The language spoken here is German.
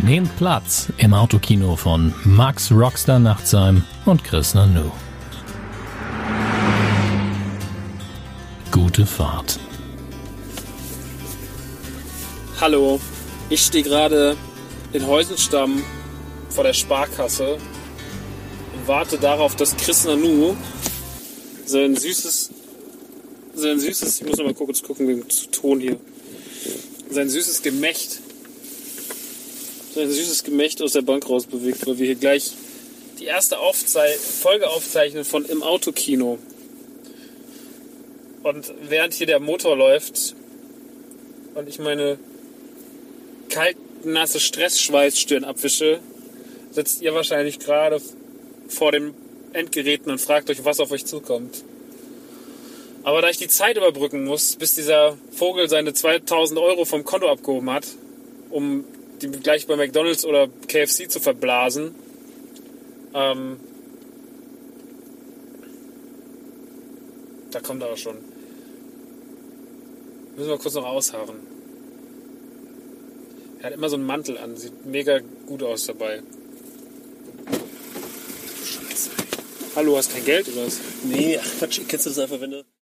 Nehmt Platz im Autokino von Max Rockstar Nachtsheim und Chris Nanu. Gute Fahrt. Hallo, ich stehe gerade in Heusenstamm vor der Sparkasse und warte darauf, dass Chris Nanu sein süßes, ich muss noch mal kurz gucken wegen Ton hier, sein süßes Gemächt aus der Bank rausbewegt, weil wir hier gleich die erste Folge aufzeichnen von Im Autokino. Und während hier der Motor läuft und ich meine kaltnasse Stressschweißstirn abwische, sitzt ihr wahrscheinlich gerade vor den Endgeräten und fragt euch, was auf euch zukommt. Aber da ich die Zeit überbrücken muss, bis dieser Vogel seine 2000 Euro vom Konto abgehoben hat, um die gleich bei McDonald's oder KFC zu verblasen, da kommt er auch schon. Müssen wir kurz noch ausharren. Er hat immer so einen Mantel an, sieht mega gut aus dabei. Scheiße. Hallo, hast kein Geld oder was? Nee, ach Quatsch, kennst du das einfach, wenn du...